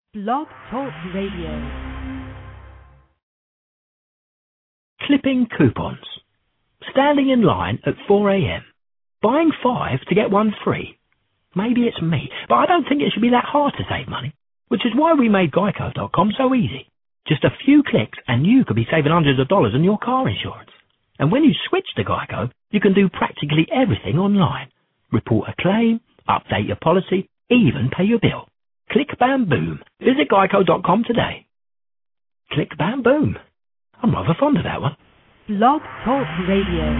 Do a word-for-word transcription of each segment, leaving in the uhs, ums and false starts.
Blog Talk Radio. Clipping coupons. Standing in line at four a.m. Buying five to get one free. Maybe it's me, but I don't think it should be that hard to save money, which is why we made Geico dot com so easy. Just a few clicks and you could be saving hundreds of dollars on your car insurance. And when you switch to Geico, you can do practically everything online. Report a claim, update your policy, even pay your bill. Click, bam, boom. Visit Geico dot com today. Click, bam, boom. I'm rather fond of that one. Blog Talk Radio.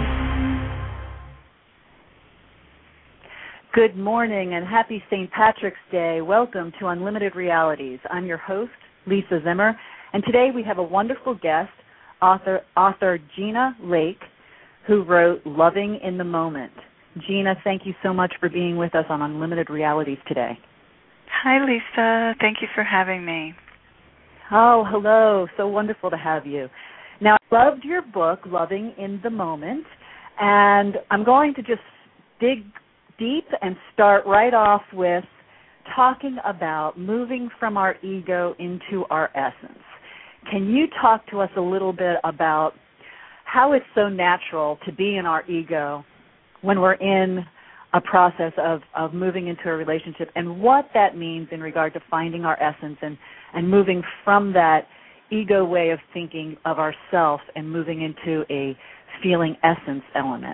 Good morning and happy Saint Patrick's Day. Welcome to Unlimited Realities. I'm your host, Lisa Zimmer, and today we have a wonderful guest, author, author Gina Lake, who wrote Loving in the Moment. Gina, thank you so much for being with us on Unlimited Realities today. Hi, Lisa. Thank you for having me. Oh, hello. So wonderful to have you. Now, I loved your book, Loving in the Moment, and I'm going to just dig deep and start right off with talking about moving from our ego into our essence. Can you talk to us a little bit about how it's so natural to be in our ego when we're in a process of, of moving into a relationship, and what that means in regard to finding our essence and, and moving from that ego way of thinking of ourself and moving into a feeling essence element?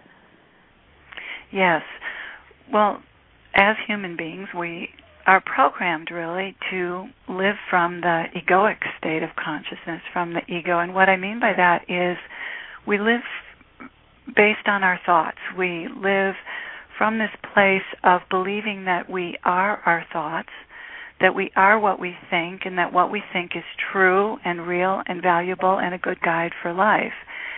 Yes. Well, as human beings, we are programmed really to live from the egoic state of consciousness, from the ego. And what I mean by that is we live based on our thoughts. We live from this place of believing that we are our thoughts, that we are what we think, and that what we think is true and real and valuable and a good guide for life.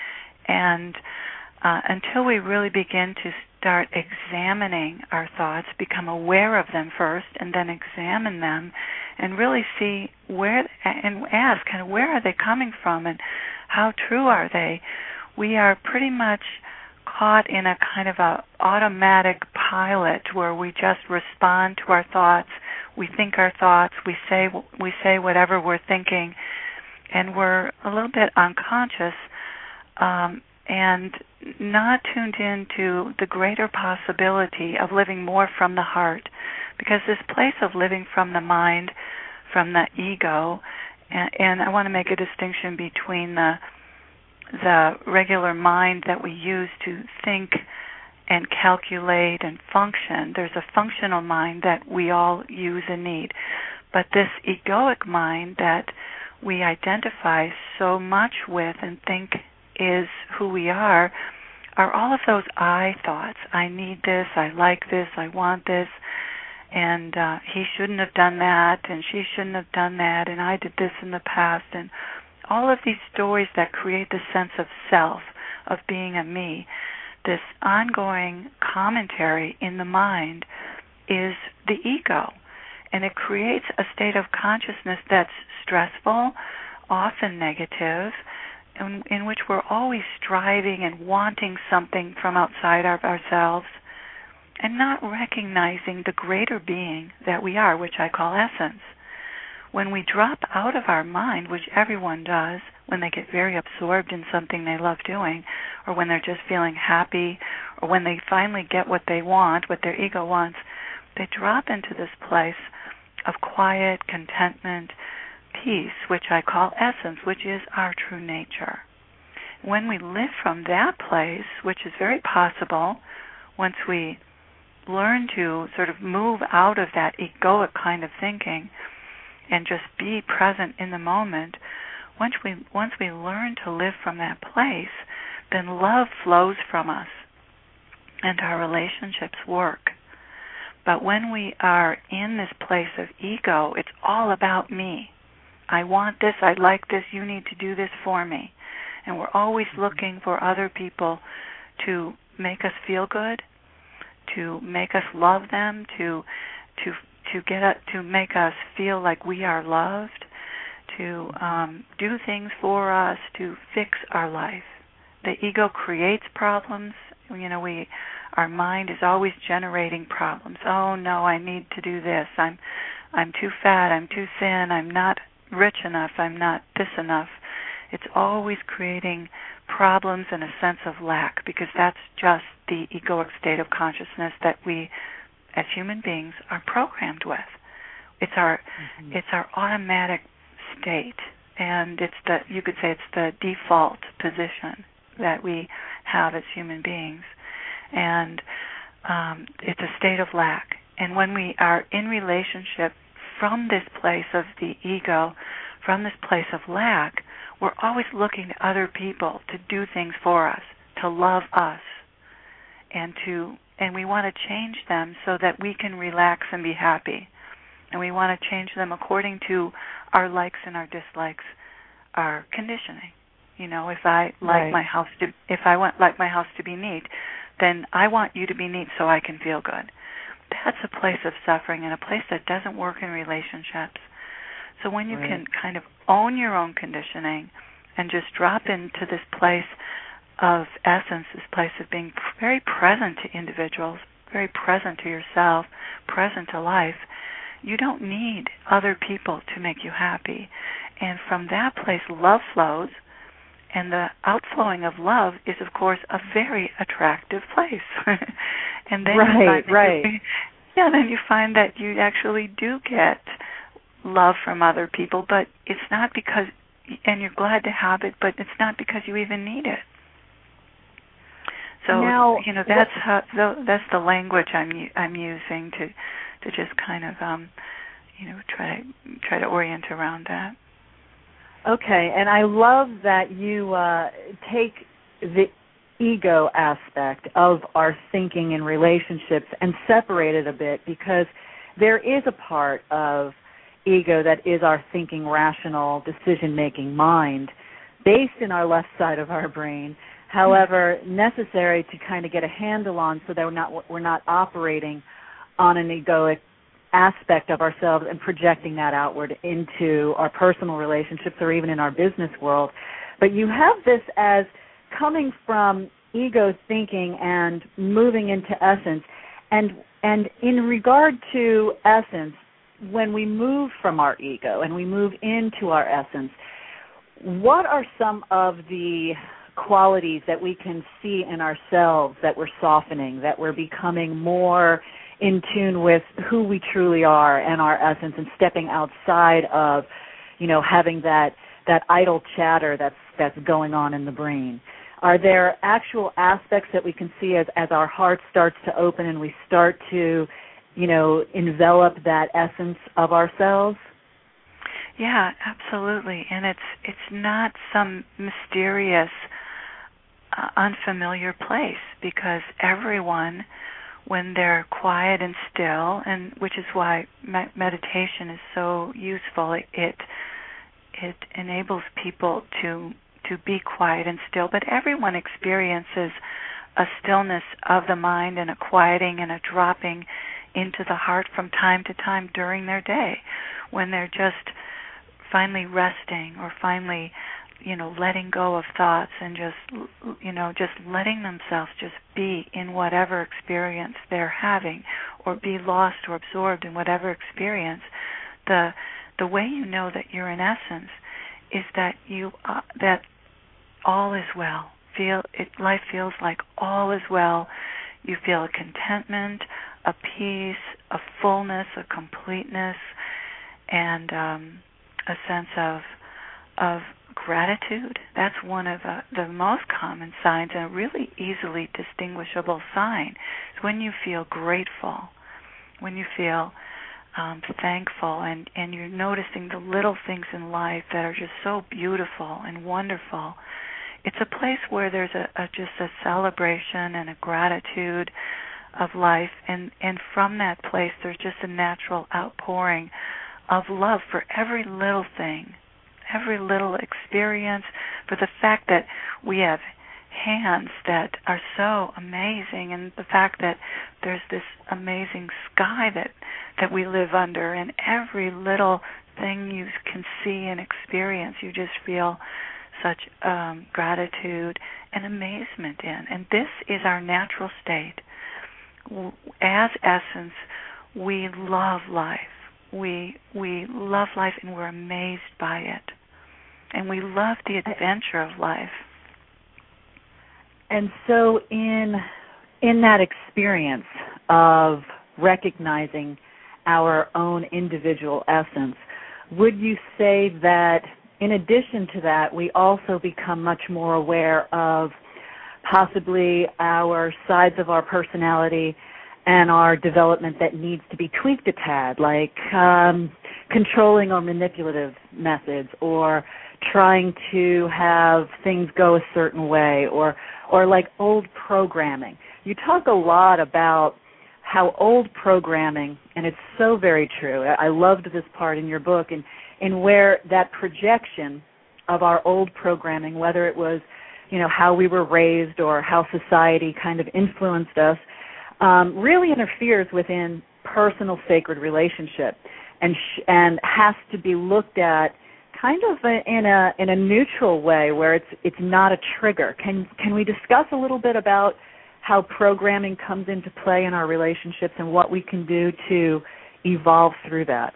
And uh, until we really begin to start examining our thoughts, become aware of them first, and then examine them, and really see where, and ask, kind of, where are they coming from, and how true are they? We are pretty much caught in a kind of a automatic pilot where we just respond to our thoughts. We think our thoughts. We say we say whatever we're thinking, and we're a little bit unconscious um, and not tuned into the greater possibility of living more from the heart. Because this place of living from the mind, from the ego, and, and I want to make a distinction between the the regular mind that we use to think and calculate and function. There's a functional mind that we all use and need. But this egoic mind that we identify so much with and think is who we are, are all of those I thoughts. I need this, I like this, I want this, and uh, he shouldn't have done that, and she shouldn't have done that, and I did this in the past, and all of these stories that create the sense of self, of being a me. This ongoing commentary in the mind is the ego, and it creates a state of consciousness that's stressful, often negative, in, in which we're always striving and wanting something from outside of ourselves and not recognizing the greater being that we are, which I call essence. When we drop out of our mind, which everyone does, when they get very absorbed in something they love doing, or when they're just feeling happy, or when they finally get what they want, what their ego wants, they drop into this place of quiet, contentment, peace, which I call essence, which is our true nature. When we live from that place, which is very possible once we learn to sort of move out of that egoic kind of thinking and just be present in the moment, once we once we learn to live from that place, then love flows from us and our relationships work. But when we are in this place of ego, it's all about me. I want this, I like this, you need to do this for me. And we're always looking for other people to make us feel good, to make us love them, to to to get a, to make us feel like we are loved, to um, do things for us, to fix our life. The ego creates problems. You know, we our mind is always generating problems. Oh no, I need to do this. I'm I'm too fat, I'm too thin, I'm not rich enough, I'm not this enough. It's always creating problems and a sense of lack, because that's just the egoic state of consciousness that we, as human beings, are programmed with. It's our mm-hmm. it's our automatic state, and it's the you could say it's the default position that we have as human beings, and um, it's a state of lack. And when we are in relationship from this place of the ego, from this place of lack, we're always looking to other people to do things for us, to love us, and to and we want to change them so that we can relax and be happy. And we want to change them according to our likes and our dislikes, our conditioning. You know, if I like right. my house to, if I want like my house to be neat, then I want you to be neat so I can feel good. That's a place of suffering and a place that doesn't work in relationships. So when you right. can kind of own your own conditioning and just drop into this place of essence, this place of being very present to individuals, very present to yourself, present to life, you don't need other people to make you happy. And from that place, love flows, and the outflowing of love is, of course, a very attractive place. and then right, you find that right. You, yeah, then you find that you actually do get love from other people, but it's not because, and you're glad to have it, but it's not because you even need it. So now, you know that's how that's the language I'm I'm using to to just kind of um, you know try try to orient around that. Okay, and I love that you uh, take the ego aspect of our thinking in relationships and separate it a bit, because there is a part of ego that is our thinking, rational, decision-making mind based in our left side of our brain, however, necessary to kind of get a handle on so that we're not, we're not operating on an egoic aspect of ourselves and projecting that outward into our personal relationships or even in our business world. But you have this as coming from ego thinking and moving into essence. And and in regard to essence, when we move from our ego and we move into our essence, what are some of the qualities that we can see in ourselves that we're softening, that we're becoming more in tune with who we truly are and our essence, and stepping outside of, you know, having that that idle chatter that's that's going on in the brain? Are there actual aspects that we can see as, as our heart starts to open and we start to, you know, envelop that essence of ourselves? Yeah, absolutely. And it's it's not some mysterious, uh, unfamiliar place, because everyone, when they're quiet and still, and which is why me- meditation is so useful, it, it it enables people to to be quiet and still. But everyone experiences a stillness of the mind and a quieting and a dropping into the heart from time to time during their day, when they're just finally resting or finally, you know, letting go of thoughts and just, you know, just letting themselves just be in whatever experience they're having, or be lost or absorbed in whatever experience. The the way you know that you're in essence is that you uh, that all is well. Feel it. Life feels like all is well. You feel a contentment, a peace, a fullness, a completeness, and um, a sense of of gratitude. That's one of uh, the most common signs, and a really easily distinguishable sign. It's when you feel grateful, when you feel um, thankful, and, and you're noticing the little things in life that are just so beautiful and wonderful. It's a place where there's a, a just a celebration and a gratitude of life, and, and from that place there's just a natural outpouring of love for every little thing, every little experience, for the fact that we have hands that are so amazing, and the fact that there's this amazing sky that, that we live under, and every little thing you can see and experience, you just feel such um, gratitude and amazement in. And this is our natural state. As essence, we love life. We we love life and we're amazed by it. And we love the adventure of life. And so in in that experience of recognizing our own individual essence, would you say that in addition to that, we also become much more aware of possibly our sides of our personality and our development that needs to be tweaked a tad, like um, controlling or manipulative methods, or trying to have things go a certain way, or or like old programming. You talk a lot about how old programming, and it's so very true. I loved this part in your book, and, and where that projection of our old programming, whether it was, you know, how we were raised or how society kind of influenced us, um, really interferes within personal sacred relationship, and sh- and has to be looked at kind of a, in a in a neutral way, where it's it's not a trigger. Can can we discuss a little bit about how programming comes into play in our relationships and what we can do to evolve through that?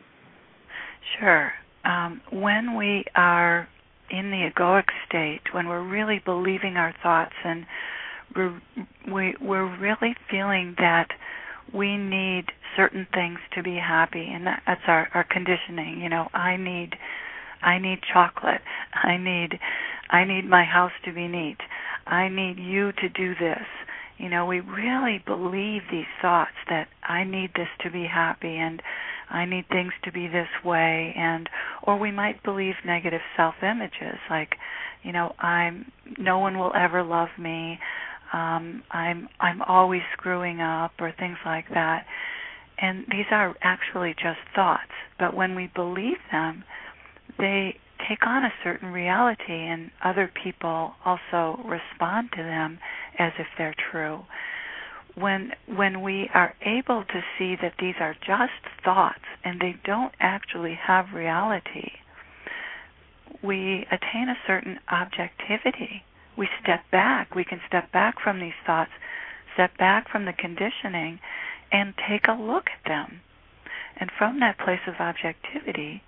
Sure. Um, when we are in the egoic state, when we're really believing our thoughts and we're, we, we're really feeling that we need certain things to be happy, and that, that's our, our conditioning. You know, I need I need chocolate. I need I need my house to be neat. I need you to do this. You know, we really believe these thoughts that I need this to be happy and I need things to be this way, and or we might believe negative self-images like, you know, I'm no one will ever love me. Um, I'm I'm always screwing up, or things like that. And these are actually just thoughts, but when we believe them, they take on a certain reality, and other people also respond to them as if they're true. When when we are able to see that these are just thoughts and they don't actually have reality, we attain a certain objectivity. We step back. We can step back from these thoughts, step back from the conditioning, and take a look at them. And from that place of objectivity,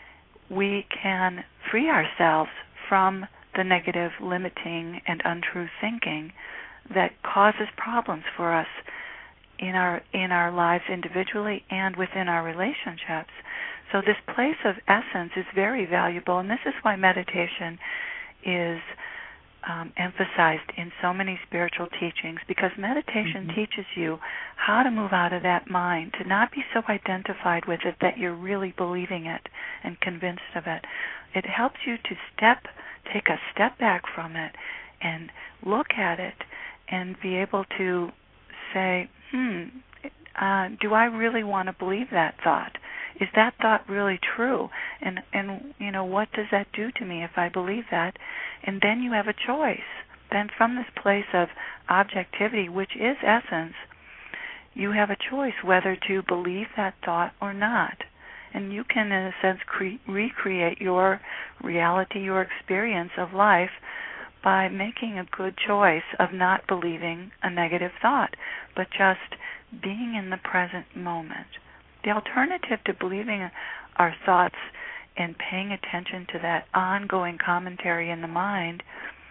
we can free ourselves from the negative, limiting, and untrue thinking that causes problems for us in our in our lives individually and within our relationships. So this place of essence is very valuable, and this is why meditation is um, emphasized in so many spiritual teachings, because meditation mm-hmm. teaches you how to move out of that mind, to not be so identified with it that you're really believing it and convinced of it. It helps you to step, take a step back from it and look at it and be able to say, hmm, uh, do I really want to believe that thought? Is that thought really true? And, and you know, what does that do to me if I believe that? And then you have a choice. Then from this place of objectivity, which is essence, you have a choice whether to believe that thought or not. And you can, in a sense, cre- recreate your reality, your experience of life by making a good choice of not believing a negative thought, but just being in the present moment. The alternative to believing our thoughts and paying attention to that ongoing commentary in the mind,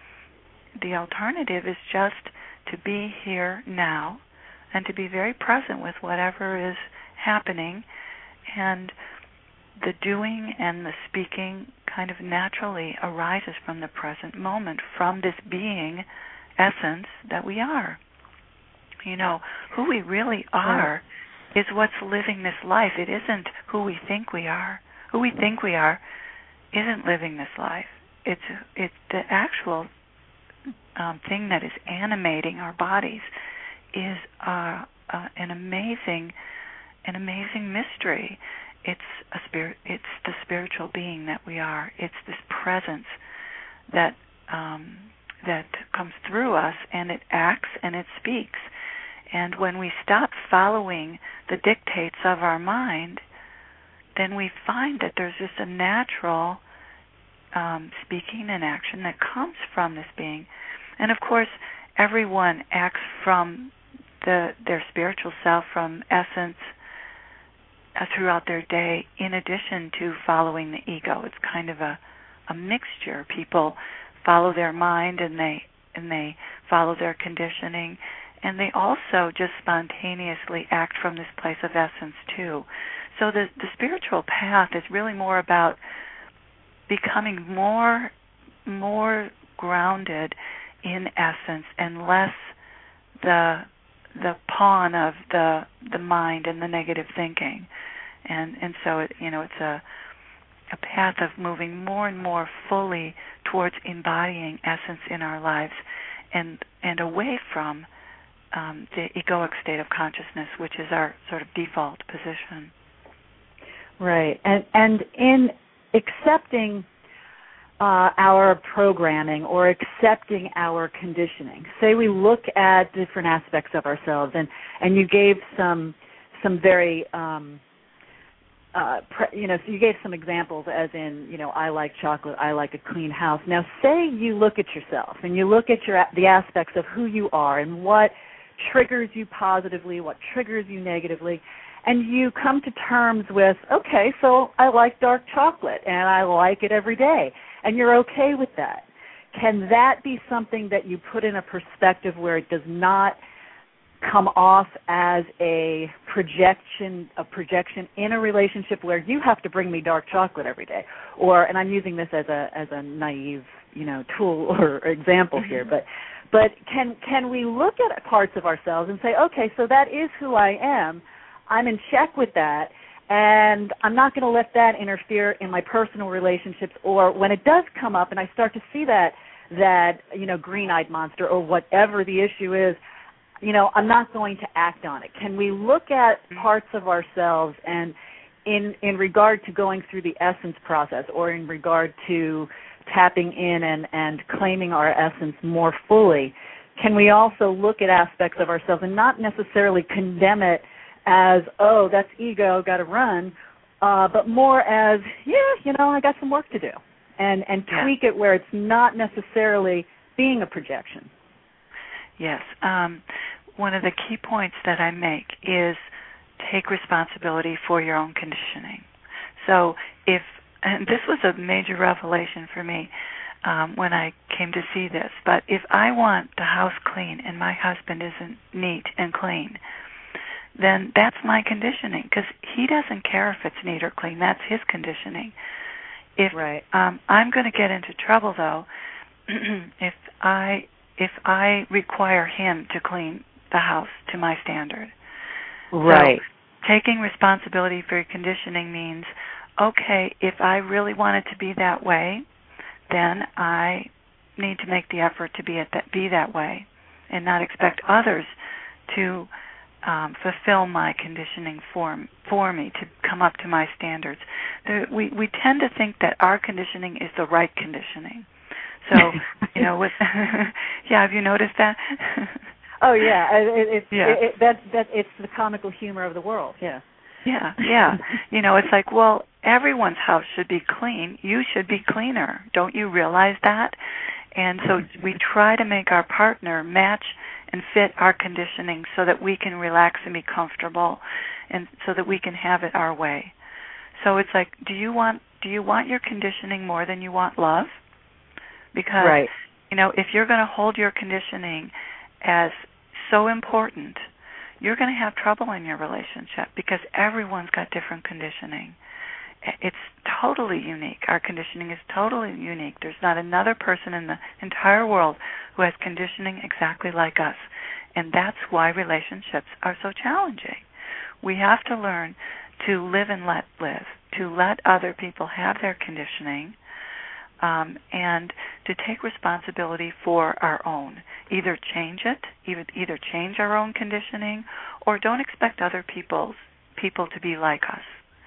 the alternative is just to be here now and to be very present with whatever is happening, and the doing and the speaking kind of naturally arises from the present moment, from this being essence that we are. You know, who we really are is what's living this life. It isn't who we think we are. Who we think we are isn't living this life. It's it's the actual um, thing that is animating our bodies is uh, uh, an amazing, an amazing mystery. It's a spirit. It's the spiritual being that we are. It's this presence that um, that comes through us, and it acts and it speaks. And when we stop following the dictates of our mind, then we find that there's just a natural um, speaking and action that comes from this being. And of course, everyone acts from the their spiritual self, from essence, uh, throughout their day in addition to following the ego. It's kind of a, a mixture. People follow their mind and they and they follow their conditioning, and they also just spontaneously act from this place of essence too. So the, the spiritual path is really more about becoming more more grounded in essence and less the the pawn of the the mind and the negative thinking. And and so it, you know it's a a path of moving more and more fully towards embodying essence in our lives, and and away from um, the egoic state of consciousness, which is our sort of default position. Right, and and in accepting uh, our programming or accepting our conditioning, say we look at different aspects of ourselves, and and you gave some some very um, Uh, pre- you know, so you gave some examples as in, you know, I like chocolate, I like a clean house. Now, say you look at yourself and you look at your the aspects of who you are and what triggers you positively, what triggers you negatively, and you come to terms with, okay, so I like dark chocolate and I like it every day, and you're okay with that. Can that be something that you put in a perspective where it does not come off as a projection, a projection in a relationship where you have to bring me dark chocolate every day, or, and I'm using this as a as a naive, you know, tool or example here, but but can can we look at parts of ourselves and say, okay, so that is who I am, I'm in check with that, and I'm not going to let that interfere in my personal relationships, or when it does come up and I start to see that that you know green-eyed monster or whatever the issue is, you know, I'm not going to act on it. Can we look at parts of ourselves and in in regard to going through the essence process, or in regard to tapping in and, and claiming our essence more fully, can we also look at aspects of ourselves and not necessarily condemn it as, oh, that's ego, got to run, uh, but more as, yeah, you know, I got some work to do, and, and tweak it where it's not necessarily being a projection. Yes. Um, one of the key points that I make is take responsibility for your own conditioning. So if, and this was a major revelation for me um, when I came to see this, but if I want the house clean and my husband isn't neat and clean, then that's my conditioning, because he doesn't care if it's neat or clean. That's his conditioning. If right. um, I'm going to get into trouble, though, if I if I require him to clean the house to my standard. Right. So taking responsibility for your conditioning means, okay, if I really want it to be that way, then I need to make the effort to be it that be that way, and not expect others to um, fulfill my conditioning for for me, to come up to my standards. There, we we tend to think that our conditioning is the right conditioning. So, you know, with yeah, have you noticed that? Oh yeah, it, it's yeah. It, it, that that it's the comical humor of the world. Yeah. Yeah, yeah. You know, it's like, well, everyone's house should be clean. You should be cleaner. Don't you realize that? And so we try to make our partner match and fit our conditioning so that we can relax and be comfortable, and so that we can have it our way. So it's like, do you want do you want your conditioning more than you want love? Because, right. you know, if you're going to hold your conditioning as so important, you're going to have trouble in your relationship, because everyone's got different conditioning. It's totally unique. Our conditioning is totally unique. There's not another person in the entire world who has conditioning exactly like us. And that's why relationships are so challenging. We have to learn to live and let live, to let other people have their conditioning, Um, and to take responsibility for our own. Either change it, either, either change our own conditioning, or don't expect other people's people to be like us.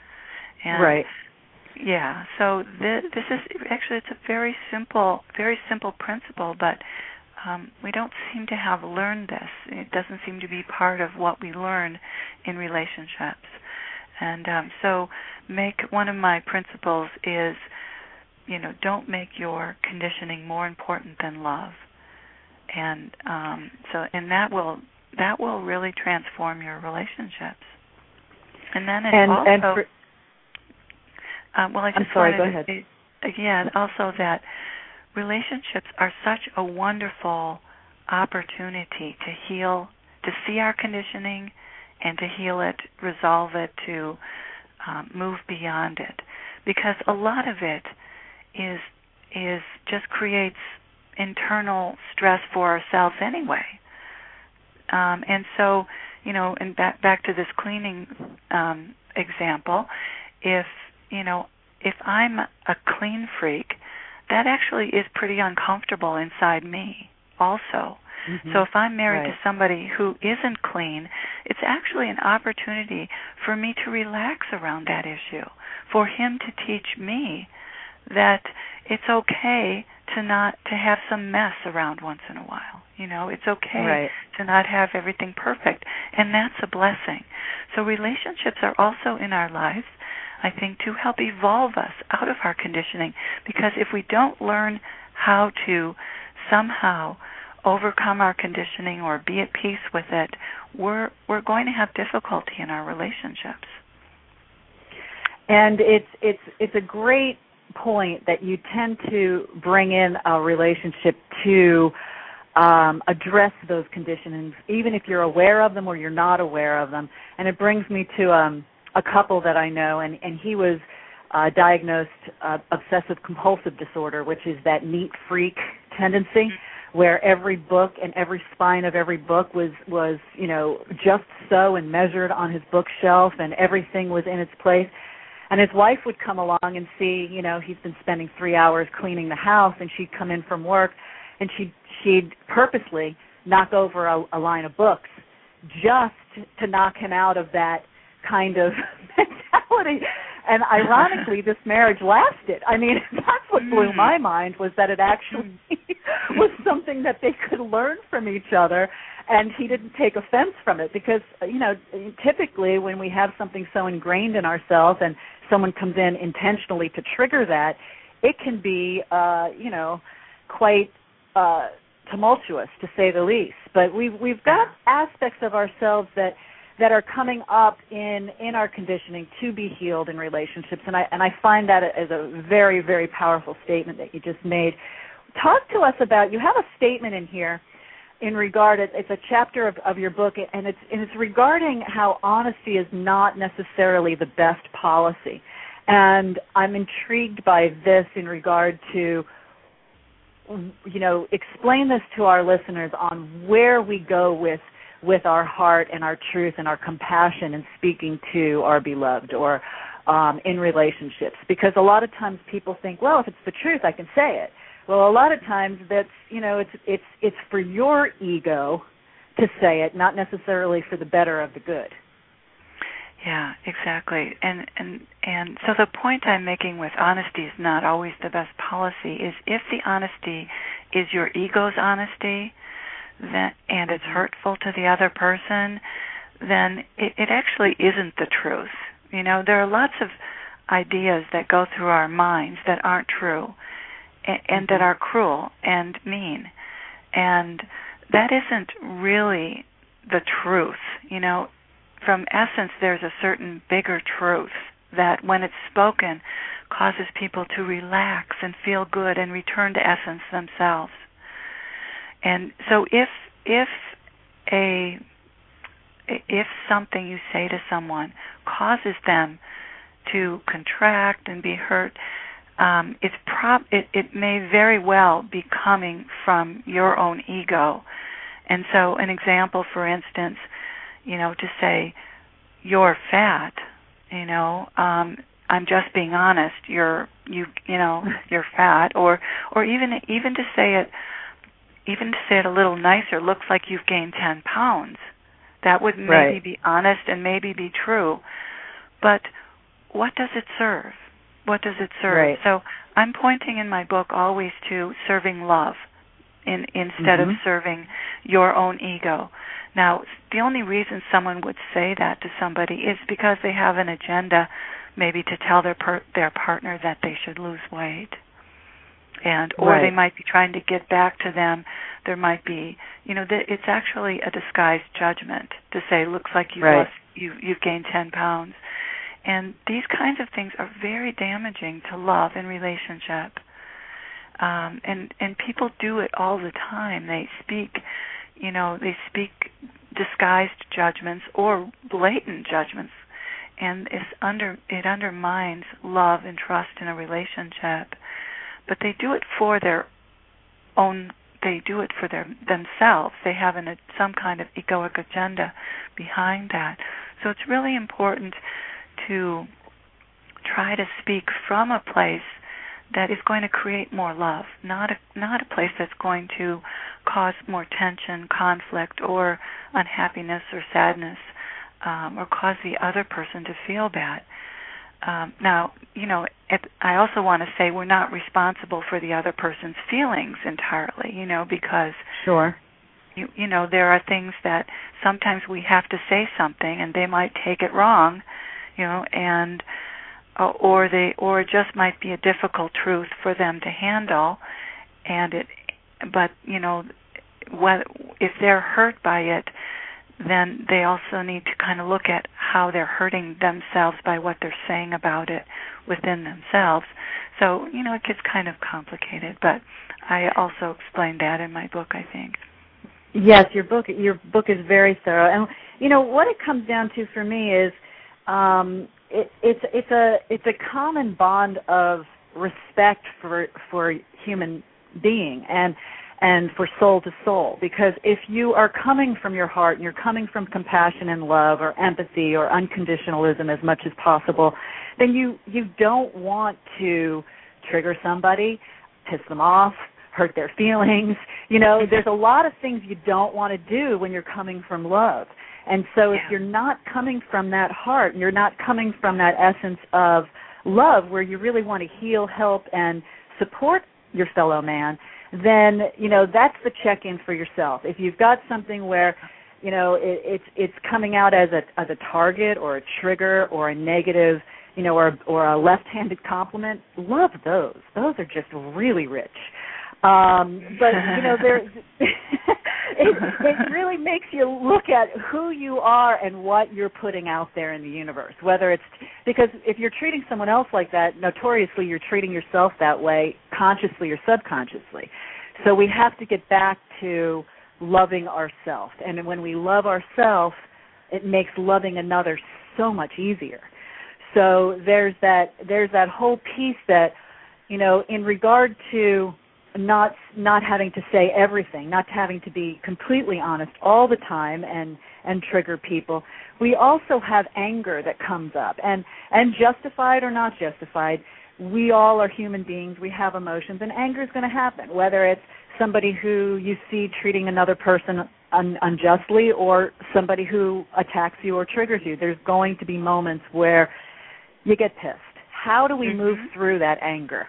And right. Yeah. So th- this is actually, it's a very simple, very simple principle, but um, we don't seem to have learned this. It doesn't seem to be part of what we learn in relationships. And um, so, make one of my principles is, you know, don't make your conditioning more important than love, and um, so, and that will that will really transform your relationships. And then it's and, also, and for, uh, well, I just I'm sorry, wanted go ahead. to say, again, also that relationships are such a wonderful opportunity to heal, to see our conditioning and to heal it, resolve it, to um, move beyond it. Because a lot of it is is just creates internal stress for ourselves anyway. Um, and so, you know, and back, back to this cleaning um, example, if, you know, if I'm a clean freak, that actually is pretty uncomfortable inside me also. Mm-hmm. So if I'm married right. to somebody who isn't clean, it's actually an opportunity for me to relax around that issue, for him to teach me that it's okay to not to have some mess around once in a while. You know, it's okay right. to not have everything perfect, and that's a blessing. So relationships are also in our lives, I think, to help evolve us out of our conditioning, because if we don't learn how to somehow overcome our conditioning or be at peace with it, we're we're going to have difficulty in our relationships. And it's it's it's a great point that you tend to bring in a relationship to um, address those conditionings, even if you're aware of them or you're not aware of them. And it brings me to um, a couple that I know, and, and he was uh, diagnosed uh, obsessive-compulsive disorder, which is that neat freak tendency, mm-hmm. where every book and every spine of every book was, was, you know, just so and measured on his bookshelf, and everything was in its place. And his wife would come along and see, you know, he's been spending three hours cleaning the house, and she'd come in from work, and she'd, she'd purposely knock over a, a line of books just to knock him out of that kind of mentality. And ironically, this marriage lasted. I mean, that's what blew my mind, was that it actually was something that they could learn from each other, and he didn't take offense from it. Because, you know, typically when we have something so ingrained in ourselves and someone comes in intentionally to trigger that, it can be, uh, you know, quite uh, tumultuous, to say the least. But we've, we've got aspects of ourselves that that are coming up in, in our conditioning to be healed in relationships, and I and I find that as a very, very powerful statement that you just made. Talk to us about, you have a statement in here in regard, it's a chapter of, of your book, and it's and it's regarding how honesty is not necessarily the best policy. And I'm intrigued by this in regard to, you know, explain this to our listeners on where we go with with our heart and our truth and our compassion in speaking to our beloved or um, in relationships. Because a lot of times people think, well, if it's the truth, I can say it. Well, a lot of times that's, you know, it's it's it's for your ego to say it, not necessarily for the better of the good. Yeah, exactly. And and and so the point I'm making with honesty is not always the best policy is if the honesty is your ego's honesty, that, and it's hurtful to the other person, then it, it actually isn't the truth. You know, there are lots of ideas that go through our minds that aren't true and, and mm-hmm. that are cruel and mean. And that isn't really the truth. You know, from essence, there's a certain bigger truth that when it's spoken causes people to relax and feel good and return to essence themselves. And so if if a if something you say to someone causes them to contract and be hurt, um, it's prob it, it may very well be coming from your own ego. And so an example, for instance, you know, to say you're fat, you know, um, I'm just being honest. You're you you know you're fat, or or even even to say it. Even to say it a little nicer, looks like you've gained ten pounds. That would maybe right. be honest and maybe be true. But what does it serve? What does it serve? Right. So I'm pointing in my book always to serving love in, instead mm-hmm. of serving your own ego. Now, the only reason someone would say that to somebody is because they have an agenda, maybe to tell their per- their partner that they should lose weight. and or right. they might be trying to get back to them. There might be, you know, th- it's actually a disguised judgment to say, looks like you've right. lost, you, you've gained ten pounds. And these kinds of things are very damaging to love and relationship. Um, and, and people do it all the time. They speak, you know, they speak disguised judgments or blatant judgments. And it's under, it undermines love and trust in a relationship. But they do it for their own, they do it for their themselves. They have an, a, some kind of egoic agenda behind that. So it's really important to try to speak from a place that is going to create more love, not a, not a place that's going to cause more tension, conflict, or unhappiness or sadness, um, or cause the other person to feel bad. Um, now, you know, it, I also want to say we're not responsible for the other person's feelings entirely, you know, because sure. you, you know, there are things that sometimes we have to say something and they might take it wrong, you know, and uh, or they or it just might be a difficult truth for them to handle, and it. But you know, what if they're hurt by it, then they also need to kind of look at how they're hurting themselves by what they're saying about it within themselves. So you know, it gets kind of complicated, but I also explained that in my book, I think. Yes, your book your book is very thorough, and you know what it comes down to for me is. Um, it, it's it's a it's a common bond of respect for for human being and and for soul to soul, because if you are coming from your heart and you're coming from compassion and love or empathy or unconditionalism as much as possible, then you you don't want to trigger somebody, piss them off, hurt their feelings. You know, there's a lot of things you don't want to do when you're coming from love. And so if you're not coming from that heart, and you're not coming from that essence of love where you really want to heal, help, and support your fellow man, then, you know, that's the check-in for yourself. If you've got something where, you know, it, it's it's coming out as a as a target or a trigger or a negative, you know, or or a left-handed compliment, love those. Those are just really rich. Um, but, you know, there, it, it really makes you look at who you are and what you're putting out there in the universe, whether it's, because if you're treating someone else like that, notoriously you're treating yourself that way, consciously or subconsciously. So we have to get back to loving ourselves. And when we love ourselves, it makes loving another so much easier. So there's that, there's that whole piece that, you know, in regard to not not having to say everything, not having to be completely honest all the time and, and trigger people. We also have anger that comes up, and, and justified or not justified, we all are human beings. We have emotions, and anger is going to happen, whether it's somebody who you see treating another person un- unjustly or somebody who attacks you or triggers you. There's going to be moments where you get pissed. How do we mm-hmm. move through that anger?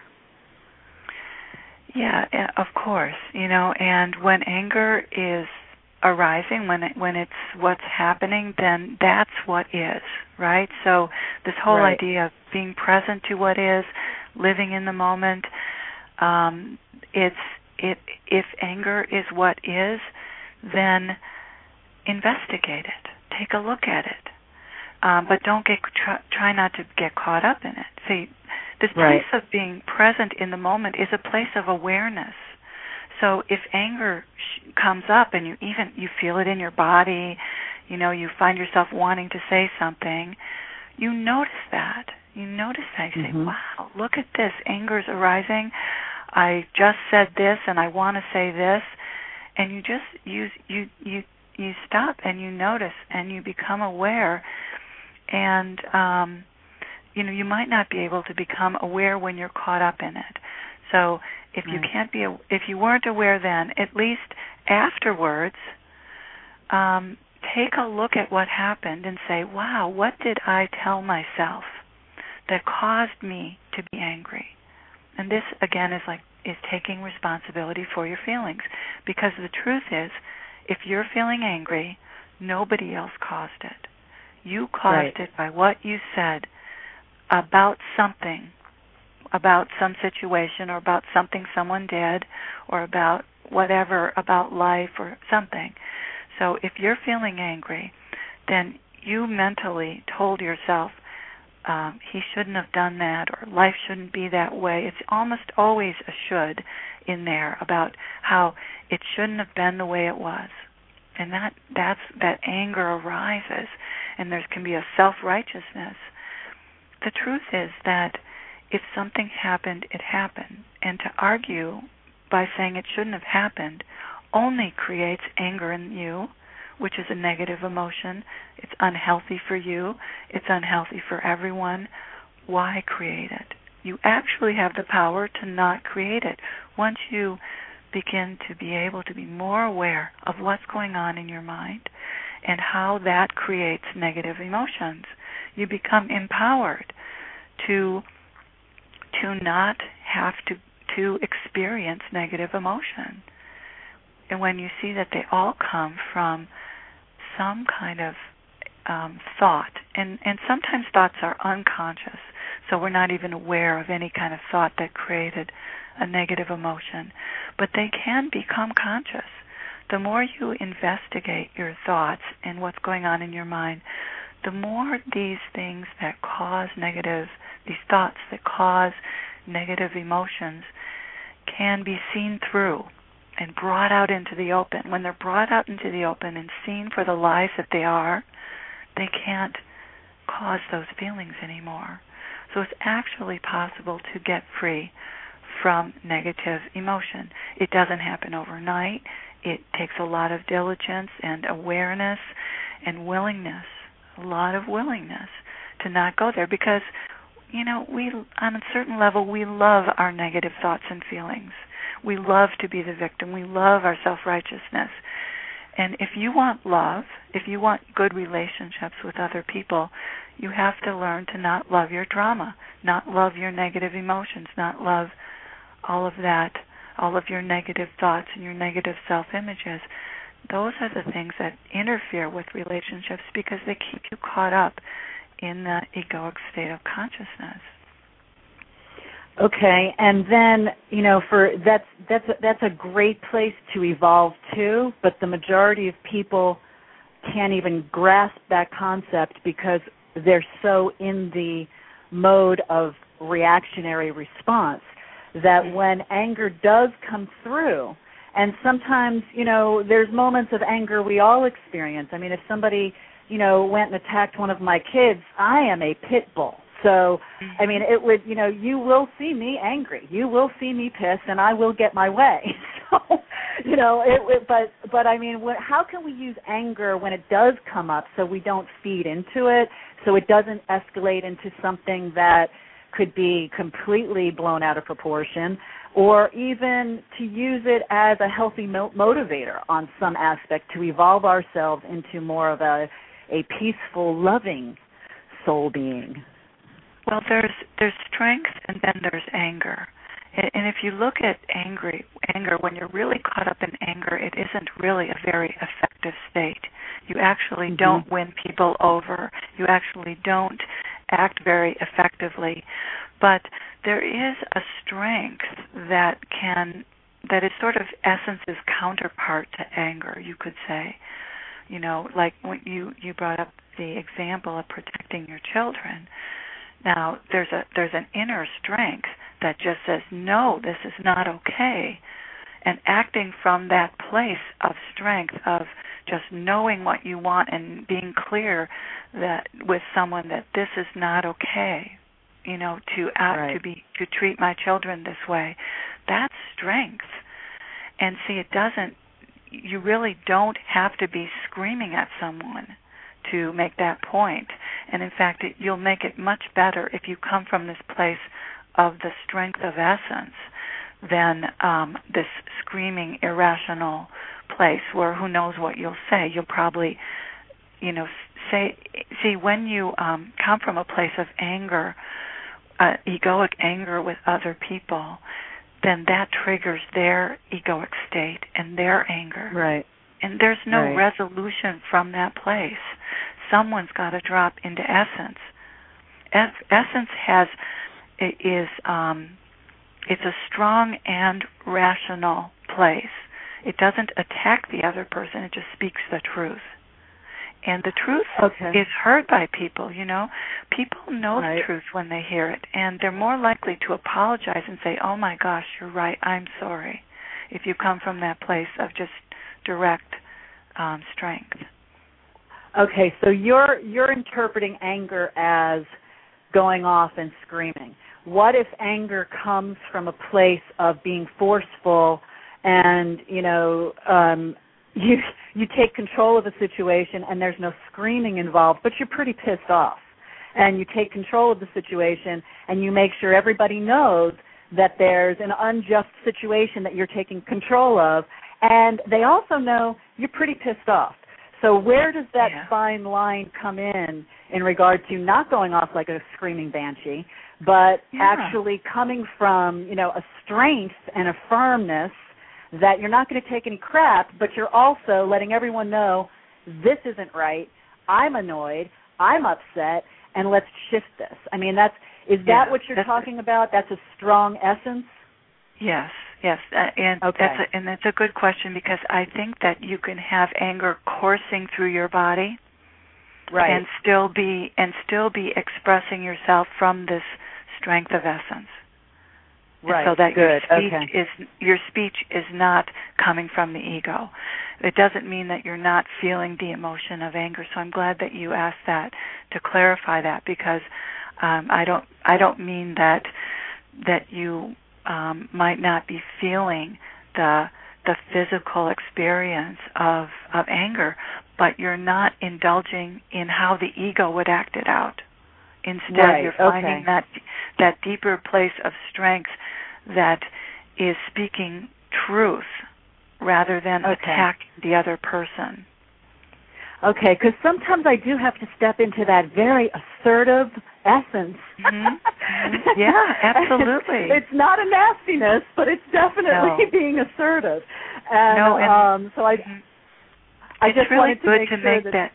Yeah, of course, you know, and when anger is arising, when it, when it's what's happening, then that's what is, right? So this whole right. idea of being present to what is, living in the moment, um, it's it. If anger is what is, then investigate it. Take a look at it, um, but don't get try, try not to get caught up in it. See. This right. place of being present in the moment is a place of awareness. So if anger sh- comes up and you even you feel it in your body, you know, you find yourself wanting to say something, you notice that. You notice that. You mm-hmm. say, wow, look at this. Anger's arising. I just said this and I want to say this. And you just you you you you stop and you notice and you become aware. And um you know, you might not be able to become aware when you're caught up in it. So if you right. can't be, if you weren't aware then, at least afterwards, um, take a look at what happened and say, wow, what did I tell myself that caused me to be angry? And this, again, is like is taking responsibility for your feelings. Because the truth is, if you're feeling angry, nobody else caused it. You caused right. it by what you said about something, about some situation or about something someone did or about whatever, about life or something. So if you're feeling angry, then you mentally told yourself, um, he shouldn't have done that, or life shouldn't be that way. It's almost always a should in there about how it shouldn't have been the way it was. And that that's that anger arises, and there can be a self-righteousness. The truth is that if something happened, it happened. And to argue by saying it shouldn't have happened only creates anger in you, which is a negative emotion. It's unhealthy for you. It's unhealthy for everyone. Why create it? You actually have the power to not create it. Once you begin to be able to be more aware of what's going on in your mind and how that creates negative emotions, you become empowered to to not have to to experience negative emotion. And when you see that they all come from some kind of um, thought, and, and sometimes thoughts are unconscious, so we're not even aware of any kind of thought that created a negative emotion, but they can become conscious. The more you investigate your thoughts and what's going on in your mind, the more these things that cause negative, these thoughts that cause negative emotions can be seen through and brought out into the open. When they're brought out into the open and seen for the lies that they are, they can't cause those feelings anymore. So it's actually possible to get free from negative emotion. It doesn't happen overnight. It takes a lot of diligence and awareness and willingness, a lot of willingness to not go there, because, you know, we, on a certain level, we love our negative thoughts and feelings. We love to be the victim. We love our self-righteousness. And if you want love, if you want good relationships with other people, you have to learn to not love your drama, not love your negative emotions, not love all of that, all of your negative thoughts and your negative self-images. Those are the things that interfere with relationships because they keep you caught up in the egoic state of consciousness. Okay, and then, you know, for that's that's a, that's a great place to evolve to, but the majority of people can't even grasp that concept because they're so in the mode of reactionary response that when anger does come through, and sometimes, you know, there's moments of anger we all experience. I mean, if somebody, you know, went and attacked one of my kids, I am a pit bull. So, I mean, it would, you know, you will see me angry. You will see me pissed, and I will get my way. So, you know, it, it, but, but I mean, what, how can we use anger when it does come up so we don't feed into it, so it doesn't escalate into something that could be completely blown out of proportion, or even to use it as a healthy mo- motivator on some aspect to evolve ourselves into more of a, a peaceful, loving soul being? Well, there's there's strength and then there's anger. And if you look at angry, anger, when you're really caught up in anger, it isn't really a very effective state. You actually mm-hmm. don't win people over. You actually don't act very effectively. But there is a strength that can, that is sort of essence's counterpart to anger, you could say. You know, like when you, you brought up the example of protecting your children. Now, there's a there's an inner strength that just says, no, this is not okay. And acting from that place of strength, of just knowing what you want and being clear that with someone that this is not okay, you know, to act, right. to be to treat my children this way, that's strength. And see, it doesn't, you really don't have to be screaming at someone to make that point. And in fact, it, you'll make it much better if you come from this place of the strength of essence than um, this screaming, irrational place where who knows what you'll say. You'll probably, you know, say, see, when you um, come from a place of anger, uh, egoic anger with other people, then that triggers their egoic state and their anger. Right. And there's no right. resolution from that place. Someone's got to drop into essence. Es- essence has it is um, it's a strong and rational place. It doesn't attack the other person. It just speaks the truth. And the truth okay. is heard by people, you know. People know right. the truth when they hear it, and they're more likely to apologize and say, oh, my gosh, you're right, I'm sorry, if you come from that place of just direct um, strength. Okay, so you're you're interpreting anger as going off and screaming. What if anger comes from a place of being forceful and, you know, um, you you take control of the situation and there's no screaming involved, but you're pretty pissed off. And you take control of the situation and you make sure everybody knows that there's an unjust situation that you're taking control of, and they also know you're pretty pissed off. So where does that yeah. fine line come in in regard to not going off like a screaming banshee, but yeah. actually coming from, you know, a strength and a firmness that you're not going to take any crap, but you're also letting everyone know this isn't right, I'm annoyed, I'm upset, and let's shift this. I mean, that's is yeah, that what you're that's talking about? That's a strong essence? Yes, yes, uh, and okay. that's a, and that's a good question, because I think that you can have anger coursing through your body, right, and still be and still be expressing yourself from this strength of essence. Right. So that Good. your speech okay. is your speech is not coming from the ego. It doesn't mean that you're not feeling the emotion of anger. So I'm glad that you asked that to clarify that, because um, I don't I don't mean that that you um, might not be feeling the the physical experience of of anger, but you're not indulging in how the ego would act it out. Instead, right. you're finding okay. that that deeper place of strength that is speaking truth rather than okay. attacking the other person. Okay, because sometimes I do have to step into that very assertive essence. Mm-hmm. Mm-hmm. Yeah, absolutely. It's, it's not a nastiness, but it's definitely no. being assertive. And, no, and um, so I, mm-hmm. I it's just really wanted to good make to sure make that, that.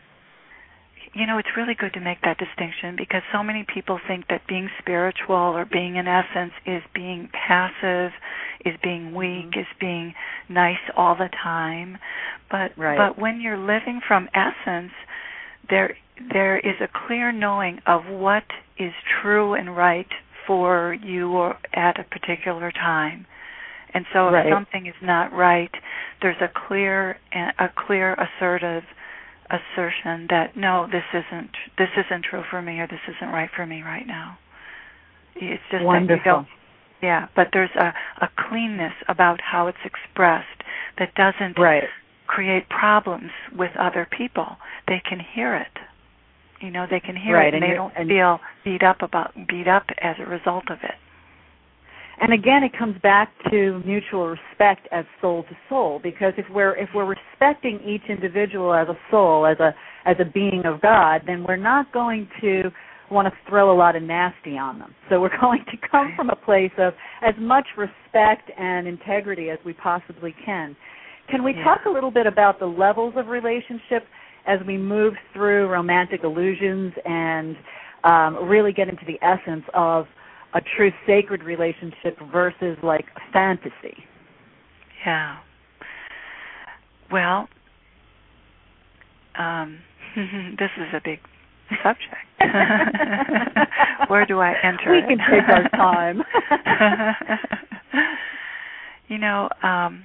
You know, it's really good to make that distinction, because so many people think that being spiritual or being in essence is being passive, is being weak, mm-hmm. is being nice all the time. But right. but when you're living from essence, there there is a clear knowing of what is true and right for you or at a particular time. And so if right. something is not right, there's a clear a clear assertive assertion that no, this isn't this isn't true for me, or this isn't right for me right now. It's just wonderful. that you don't, yeah. But there's a, a cleanness about how it's expressed that doesn't right. create problems with other people. They can hear it. You know, they can hear right. it, and, and they don't and feel beat up about beat up as a result of it. And again, it comes back to mutual respect as soul to soul, because if we're if we're respecting each individual as a soul, as a as a being of God, then we're not going to want to throw a lot of nasty on them. So we're going to come right. from a place of as much respect and integrity as we possibly can. Can we yeah. talk a little bit about the levels of relationship as we move through romantic illusions and um, really get into the essence of a true sacred relationship versus like a fantasy? Yeah. Well, um, this is a big subject. Where do I enter we it? We can take our time. you know, um,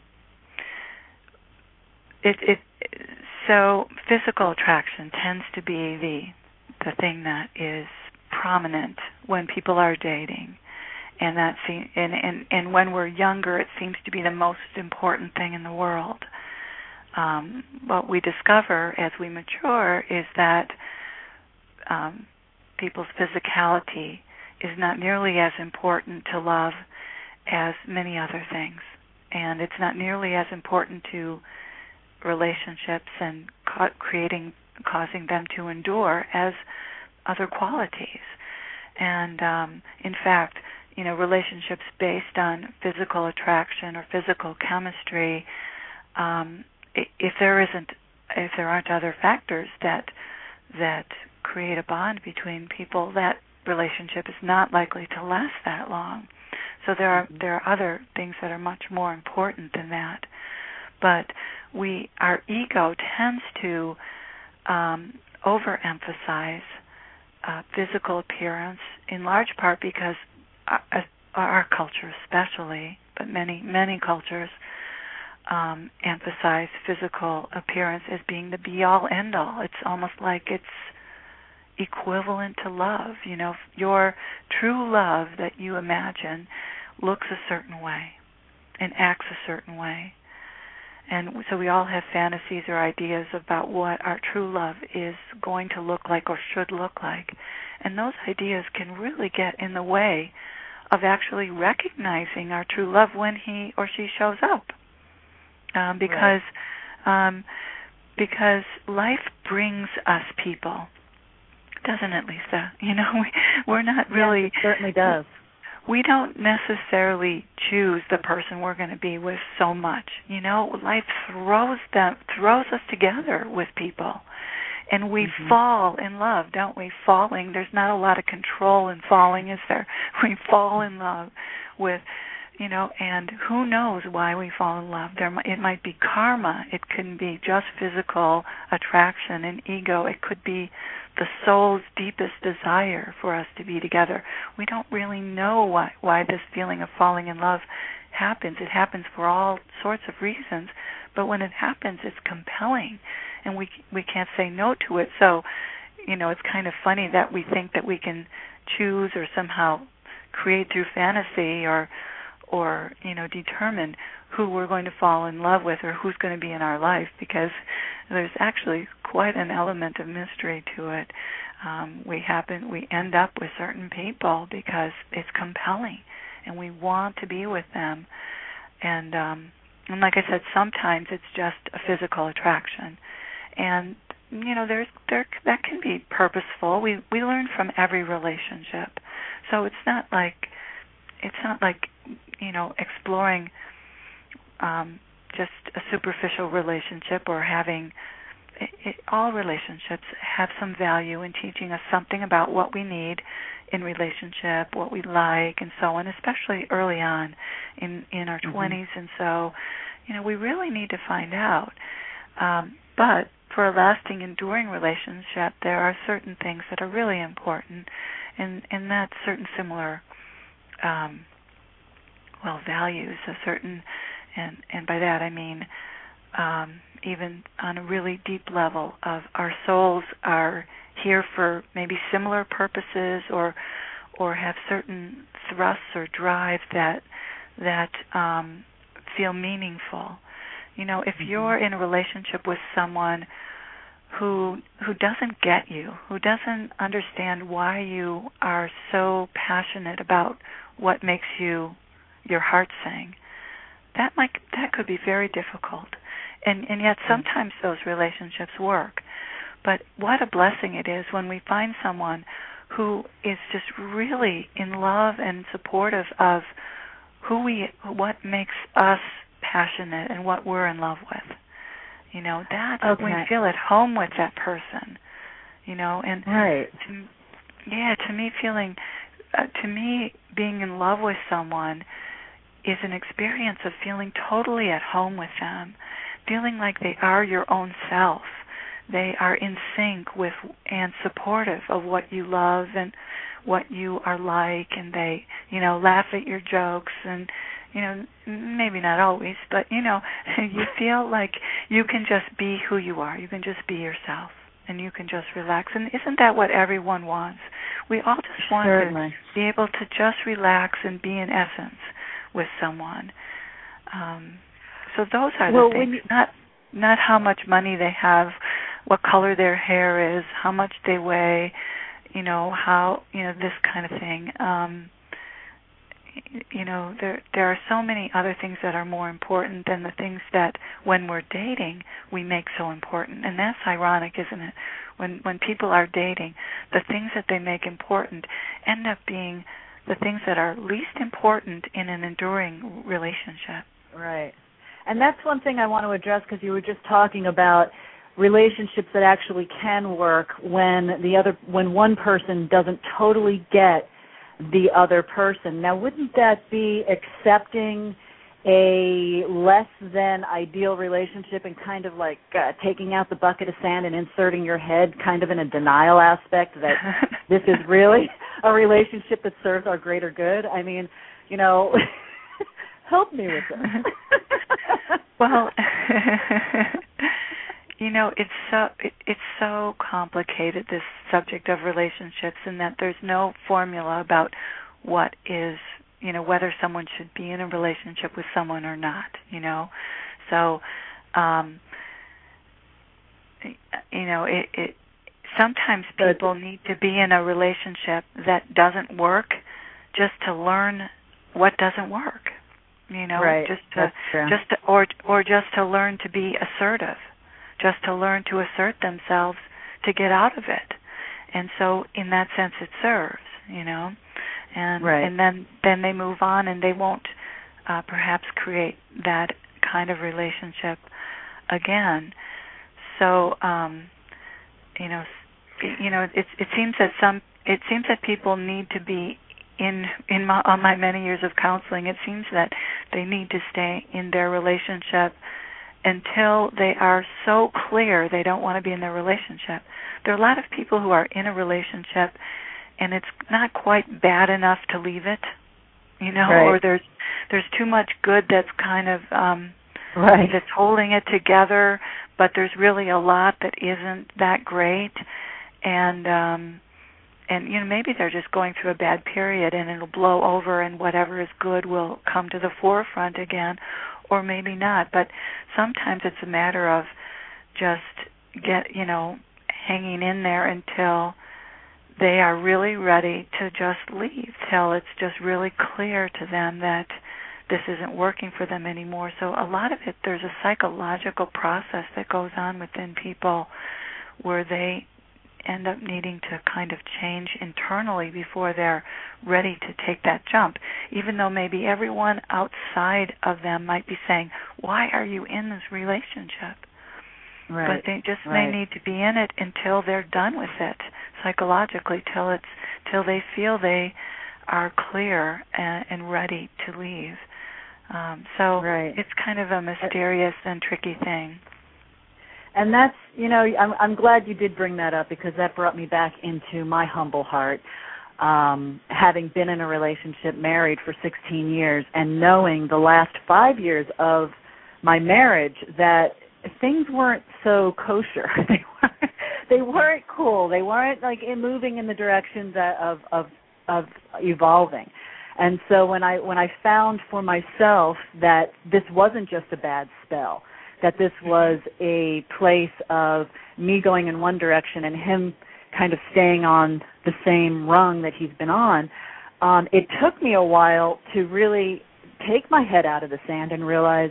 it, it so physical attraction tends to be the the thing that is prominent when people are dating, and that se- and, and and when we're younger, it seems to be the most important thing in the world. Um, what we discover as we mature is that um, people's physicality is not nearly as important to love as many other things, and it's not nearly as important to relationships and ca- creating, causing them to endure as other qualities. And um, in fact, you know, relationships based on physical attraction or physical chemistry, um, if there isn't, if there aren't other factors that that create a bond between people, that relationship is not likely to last that long. So there are there are other things that are much more important than that. But we our ego tends to um, overemphasize uh, physical appearance, in large part because our, our culture especially, but many many cultures um, emphasize physical appearance as being the be-all, end-all. It's almost like it's equivalent to love. You know, your true love that you imagine looks a certain way and acts a certain way. And so we all have fantasies or ideas about what our true love is going to look like or should look like. And those ideas can really get in the way of actually recognizing our true love when he or she shows up. Um, because right. um, because life brings us people. Doesn't it, Lisa? You know, we, we're not really... Yes, it certainly does. We don't necessarily choose the person we're going to be with so much. You know, life throws them, throws us together with people. And we mm-hmm. fall in love, don't we? Falling, there's not a lot of control in falling, is there? We fall in love with... You know, and who knows why we fall in love? There, it might be karma. It couldn't be just physical attraction and ego. It could be the soul's deepest desire for us to be together. We don't really know why why this feeling of falling in love happens. It happens for all sorts of reasons, but when it happens, it's compelling, and we we can't say no to it. So, you know, it's kind of funny that we think that we can choose or somehow create through fantasy or or, you know, determine who we're going to fall in love with or who's going to be in our life, because there's actually quite an element of mystery to it. Um, we happen, we end up with certain people because it's compelling, and we want to be with them. And, um, and like I said, sometimes it's just a physical attraction. And, you know, there's there that can be purposeful. We we learn from every relationship. So it's not like, it's not like, you know, exploring um, just a superficial relationship or having it, it, all relationships have some value in teaching us something about what we need in relationship, what we like, and so on, especially early on in, in our mm-hmm. twenties. And so, you know, we really need to find out. Um, but for a lasting, enduring relationship, there are certain things that are really important, and, and that's certain similar um well, values, a certain, and, and by that I mean um, even on a really deep level of our souls are here for maybe similar purposes or or have certain thrusts or drive that that um, feel meaningful. You know, if mm-hmm. you're in a relationship with someone who who doesn't get you, who doesn't understand why you are so passionate about what makes you your heart sing, that might that could be very difficult, and and yet sometimes those relationships work. But what a blessing it is when we find someone who is just really in love and supportive of who we, what makes us passionate and what we're in love with. You know, that okay. we feel at home with that person. You know, and right. to, yeah, to me, feeling, uh, to me, being in love with someone is an experience of feeling totally at home with them, feeling like they are your own self. They are in sync with and supportive of what you love and what you are like, and they, you know, laugh at your jokes and, you know, maybe not always, but, you know, you feel like you can just be who you are. You can just be yourself, and you can just relax. And isn't that what everyone wants? We all just want Certainly. to be able to just relax and be in essence with someone. Um, so those are well, the things, you, not not how much money they have, what color their hair is, how much they weigh, you know, how, you know, this kind of thing. Um, you know, there there are so many other things that are more important than the things that when we're dating we make so important. And that's ironic, isn't it? When when people are dating, the things that they make important end up being the things that are least important in an enduring relationship. Right. And that's one thing I want to address, because you were just talking about relationships that actually can work when the other when one person doesn't totally get the other person. Now, wouldn't that be accepting a less than ideal relationship and kind of like uh, taking out the bucket of sand and inserting your head kind of in a denial aspect that this is really a relationship that serves our greater good? I mean, you know, help me with this. Well, you know, it's so it, it's so complicated, this subject of relationships, in that there's no formula about what is, you know, whether someone should be in a relationship with someone or not, you know. So, um, you know, it, it sometimes people need to be in a relationship that doesn't work just to learn what doesn't work, you know, right. just to, just to, or or just to learn to be assertive, just to learn to assert themselves to get out of it. And so in that sense it serves, you know. And right. and then, then they move on, and they won't uh, perhaps create that kind of relationship again. So, um, you know, you know, it, it seems that some it seems that people need to be in in my, on my many years of counseling. It seems that they need to stay in their relationship until they are so clear they don't want to be in their relationship. There are a lot of people who are in a relationship, and it's not quite bad enough to leave it, you know, right. or there's there's too much good that's kind of um, right. that's holding it together, but there's really a lot that isn't that great, and um, and you know, maybe they're just going through a bad period, and it'll blow over, and whatever is good will come to the forefront again, or maybe not. But sometimes it's a matter of just get you know hanging in there until they are really ready to just leave, till it's just really clear to them that this isn't working for them anymore. So a lot of it, there's a psychological process that goes on within people where they end up needing to kind of change internally before they're ready to take that jump, even though maybe everyone outside of them might be saying, why are you in this relationship? Right. But they just right. may need to be in it until they're done with it psychologically, till it's till they feel they are clear and, and ready to leave. Um, so right. it's kind of a mysterious and tricky thing. And that's, you know, I'm, I'm glad you did bring that up, because that brought me back into my humble heart. Um, having been in a relationship, married for sixteen years, and knowing the last five years of my marriage that things weren't so kosher. They weren't, they weren't cool. They weren't like in moving in the direction that of, of of evolving. And so when I when I found for myself that this wasn't just a bad spell, that this was a place of me going in one direction and him kind of staying on the same rung that he's been on, um, it took me a while to really take my head out of the sand and realize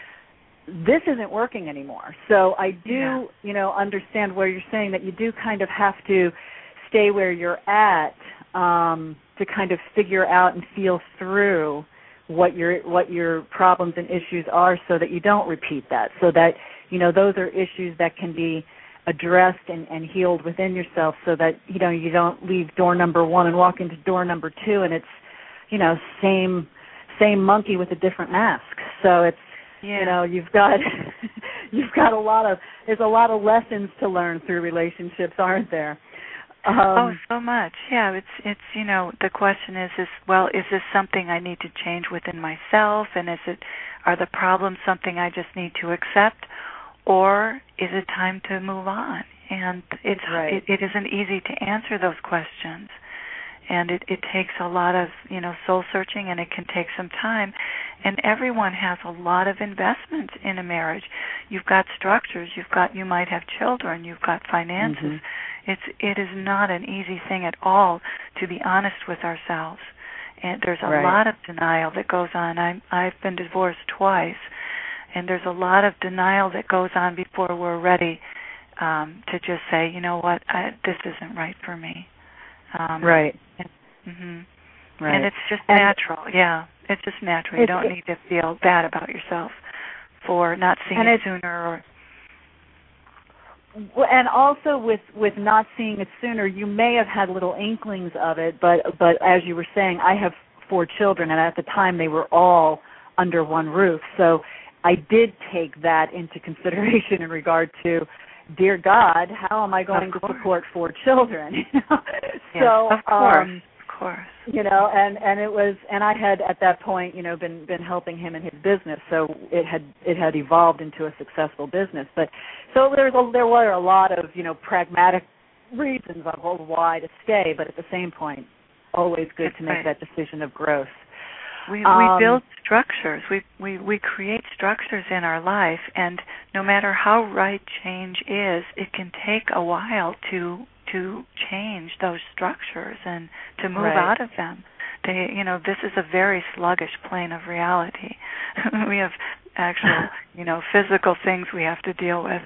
this isn't working anymore. So I do, yeah. you know, understand where you're saying that you do kind of have to stay where you're at um, to kind of figure out and feel through what your what your problems and issues are, so that you don't repeat that. So that, you know, those are issues that can be addressed and, and healed within yourself, so that, you know, you don't leave door number one and walk into door number two, and it's, you know, same same monkey with a different mask. So it's, yeah. you know, you've got you've got a lot of there's a lot of lessons to learn through relationships, aren't there? Um, oh, so much. Yeah, it's it's you know, the question is is well, is this something I need to change within myself, and is it are the problems something I just need to accept, or is it time to move on? And it's right. it, it isn't easy to answer those questions. And it, it takes a lot of, you know, soul searching, and it can take some time. And everyone has a lot of investment in a marriage. You've got structures, you've got, you might have children, you've got finances. Mm-hmm. It's it is not an easy thing at all to be honest with ourselves. And there's a right. lot of denial that goes on. I'm I've been divorced twice, and there's a lot of denial that goes on before we're ready um, to just say, you know what, I, this isn't right for me. Um, right. And, mm-hmm. right. And it's just and natural. Yeah, it's just natural. You don't it, need to feel bad about yourself for not seeing it, it sooner. Or and also with with not seeing it sooner, you may have had little inklings of it, but but as you were saying, I have four children, and at the time they were all under one roof, so I did take that into consideration in regard to, dear God, how am I going to support four children? You know? Yes, so, of course, um, of course. You know, and, and it was, and I had at that point, you know, been been helping him in his business, so it had it had evolved into a successful business. But so there was a, there were a lot of, you know, pragmatic reasons of why to stay, but at the same point, always good That's to make right. that decision of growth. We um, we build structures. We, we we create structures in our life, and no matter how right change is, it can take a while to to change those structures and to move right. out of them. They, you know, this is a very sluggish plane of reality. We have actual, you know, physical things we have to deal with.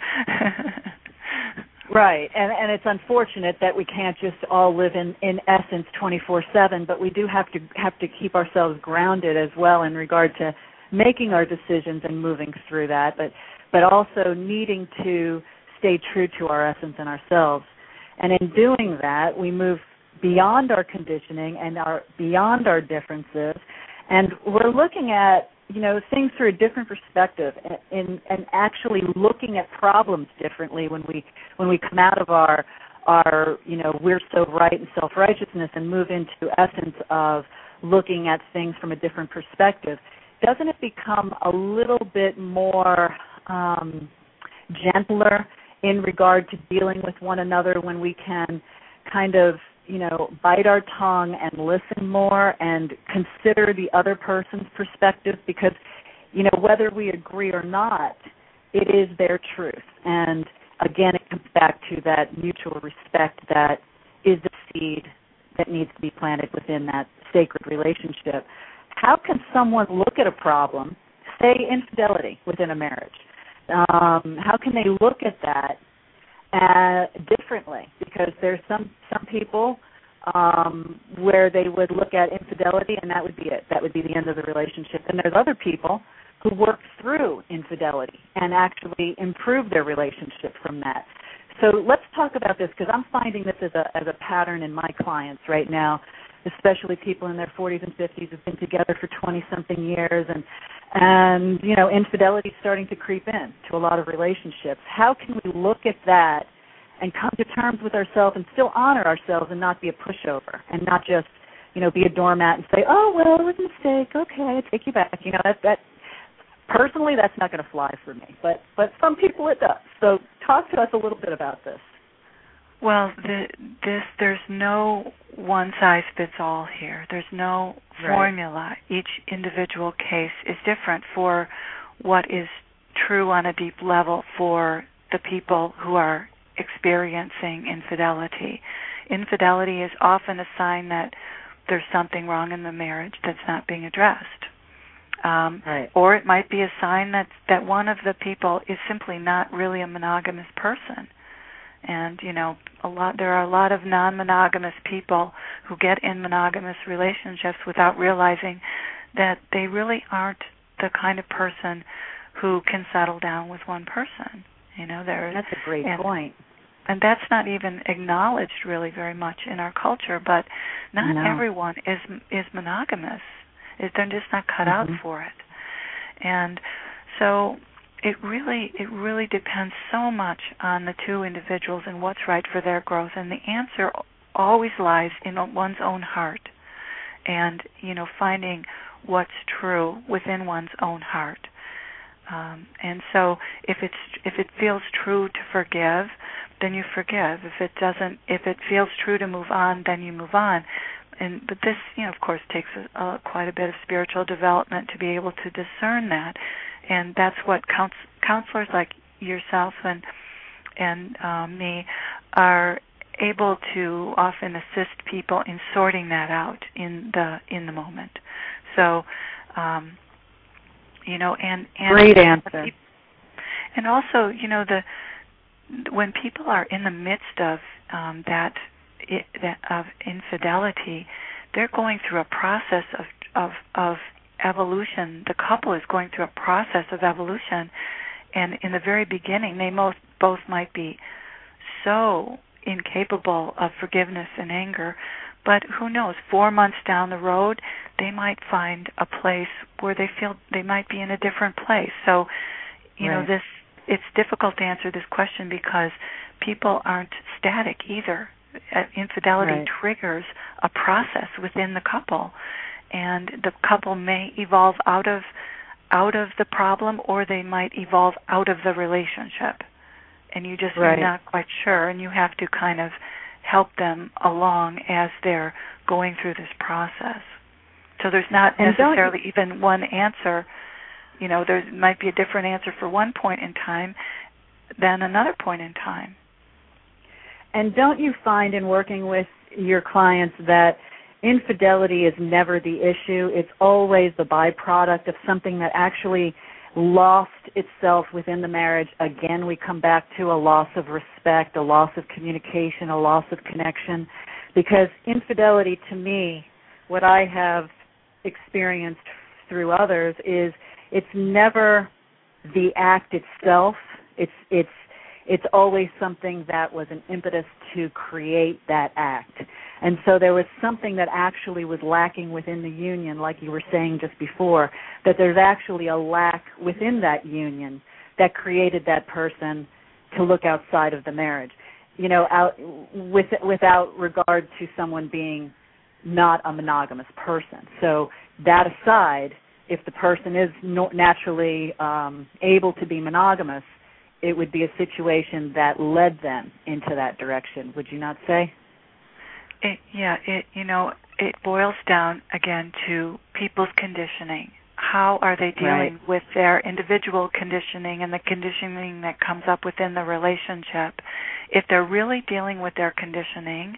Right, and and it's unfortunate that we can't just all live in, in essence twenty-four seven, but we do have to have to keep ourselves grounded as well in regard to making our decisions and moving through that, but but also needing to stay true to our essence and ourselves. And in doing that, we move beyond our conditioning and our beyond our differences, and we're looking at, you know, things through a different perspective, and, and, and actually looking at problems differently when we when we come out of our our you know we're so right and self-righteousness and move into essence of looking at things from a different perspective. Doesn't it become a little bit more um, gentler in regard to dealing with one another when we can kind of, you know, bite our tongue and listen more and consider the other person's perspective? Because, you know, whether we agree or not, it is their truth. And again, it comes back to that mutual respect that is the seed that needs to be planted within that sacred relationship. How can someone look at a problem, say infidelity within a marriage? Um, how can they look at that uh, differently? Because there's some some people um, where they would look at infidelity and that would be it. That would be the end of the relationship. And there's other people who work through infidelity and actually improve their relationship from that. So let's talk about this, because I'm finding this as a as a pattern in my clients right now, especially people in their forties and fifties who've been together for twenty-something years, and, and you know, infidelity is starting to creep in to a lot of relationships. How can we look at that and come to terms with ourselves and still honor ourselves and not be a pushover and not just, you know, be a doormat and say, oh, well, it was a mistake, okay, I take you back. You know, that, that personally, that's not going to fly for me, but, but some people it does. So talk to us a little bit about this. Well, the, this there's no one size fits all here. There's no Right. formula. Each individual case is different for what is true on a deep level for the people who are experiencing infidelity. Infidelity is often a sign that there's something wrong in the marriage that's not being addressed. Um, right. Or it might be a sign that, that one of the people is simply not really a monogamous person. And, you know, a lot there are a lot of non-monogamous people who get in monogamous relationships without realizing that they really aren't the kind of person who can settle down with one person. You know, there. That's a great and, point. And that's not even acknowledged really very much in our culture. But not No. everyone is is monogamous. They're just not cut mm-hmm. out for it. And so it really it really depends so much on the two individuals and what's right for their growth. And the answer always lies in one's own heart, and, you know, finding what's true within one's own heart. Um, and so if it's if it feels true to forgive, then you forgive. If it doesn't, if it feels true to move on, then you move on. And but this, you know, of course, takes a, a, quite a bit of spiritual development to be able to discern that, and that's what couns- counselors like yourself and and uh, me are able to often assist people in sorting that out in the in the moment. So, um, you know, and, and great answer. And also, you know, the when people are in the midst of um, that. It, that of infidelity, they're going through a process of, of of evolution. The couple is going through a process of evolution, and in the very beginning, they most both might be so incapable of forgiveness and anger, but who knows, four months down the road, they might find a place where they feel they might be in a different place. So, you right. know, this it's difficult to answer this question because people aren't static either. Infidelity right. triggers a process within the couple, and the couple may evolve out of out of the problem, or they might evolve out of the relationship, and you just right. are not quite sure, and you have to kind of help them along as they're going through this process. So there's not and necessarily even one answer. You know, there might be a different answer for one point in time than another point in time. And don't you find in working with your clients that infidelity is never the issue? It's always the byproduct of something that actually lost itself within the marriage. Again, we come back to a loss of respect, a loss of communication, a loss of connection. Because infidelity, to me, what I have experienced through others, is it's never the act itself. It's it's it's always something that was an impetus to create that act. And so there was something that actually was lacking within the union, like you were saying just before, that there's actually a lack within that union that created that person to look outside of the marriage, you know, out with, without regard to someone being not a monogamous person. So that aside, if the person is no, naturally um, able to be monogamous, it would be a situation that led them into that direction. Would you not say? It, yeah, it you know, it boils down again to people's conditioning. How are they dealing right. with their individual conditioning and the conditioning that comes up within the relationship? If they're really dealing with their conditioning,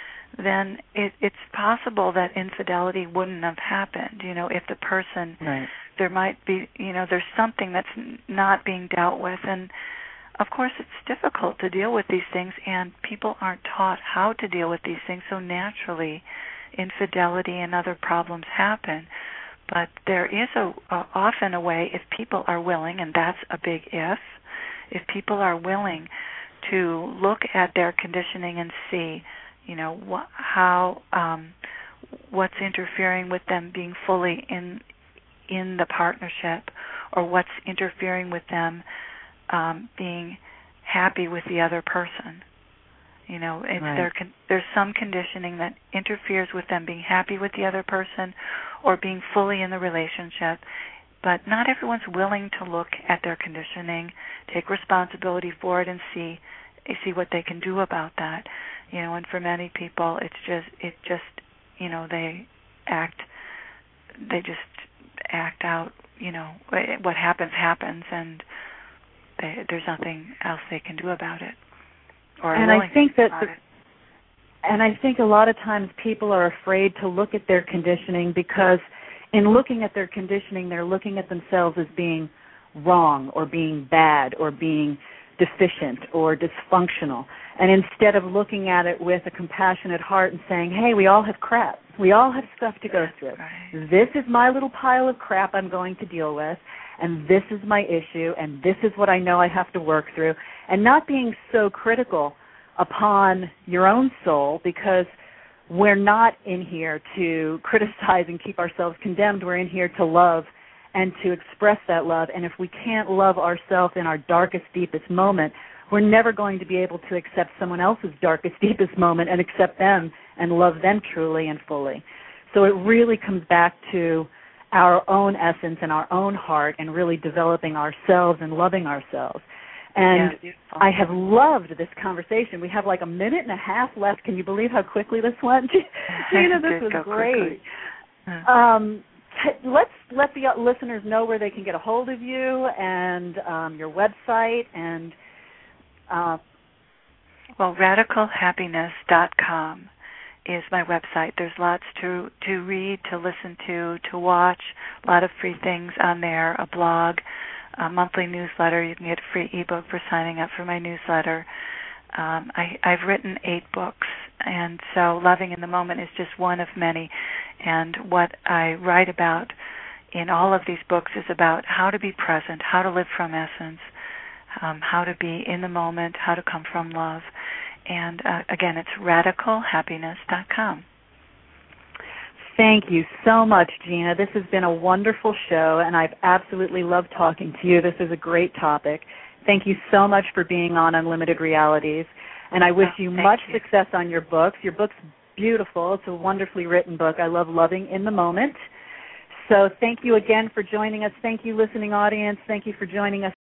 then it, it's possible that infidelity wouldn't have happened. You know, if the person, right. there might be, you know, there's something that's not being dealt with. And, of course, it's difficult to deal with these things, and people aren't taught how to deal with these things, so naturally infidelity and other problems happen. But there is a, a often a way, if people are willing, and that's a big if, if people are willing to look at their conditioning and see, you know, wh- how um, what's interfering with them being fully in in the partnership, or what's interfering with them um, being happy with the other person. You know, it's right. there con- there's some conditioning that interferes with them being happy with the other person or being fully in the relationship. But not everyone's willing to look at their conditioning, take responsibility for it, and see see what they can do about that. You know, and for many people, it's just it just you know they act they just act out. You know, what happens happens, and they, there's nothing else they can do about it. Or and I think that, the, it. and I think a lot of times people are afraid to look at their conditioning because, in looking at their conditioning, they're looking at themselves as being wrong or being bad or being deficient or dysfunctional. And instead of looking at it with a compassionate heart and saying, hey, we all have crap. We all have stuff to go through. Right. This is my little pile of crap I'm going to deal with, and this is my issue, and this is what I know I have to work through. And not being so critical upon your own soul, because we're not in here to criticize and keep ourselves condemned. We're in here to love and to express that love. And if we can't love ourselves in our darkest, deepest moment, we're never going to be able to accept someone else's darkest, deepest moment and accept them and love them truly and fully. So it really comes back to our own essence and our own heart and really developing ourselves and loving ourselves. And yeah, I have loved this conversation. We have like a minute and a half left. Can you believe how quickly this went? Gina, this was great. Um, t- let's let the listeners know where they can get a hold of you and um, your website and Uh, well, radical happiness dot com is my website. There's lots to, to read, to listen to, to watch, a lot of free things on there, a blog, a monthly newsletter. You can get a free ebook for signing up for my newsletter. Um, I, I've written eight books, and so Loving in the Moment is just one of many. And what I write about in all of these books is about how to be present, how to live from essence, um, how to be in the moment, how to come from love. And uh, again, it's radical happiness dot com. Thank you so much, Gina. This has been a wonderful show, and I've absolutely loved talking to you. This is a great topic. Thank you so much for being on Unlimited Realities, and I wish oh, you much you. success on your books. Your book's beautiful. It's a wonderfully written book. I love Loving in the Moment. So thank you again for joining us. Thank you, listening audience. Thank you for joining us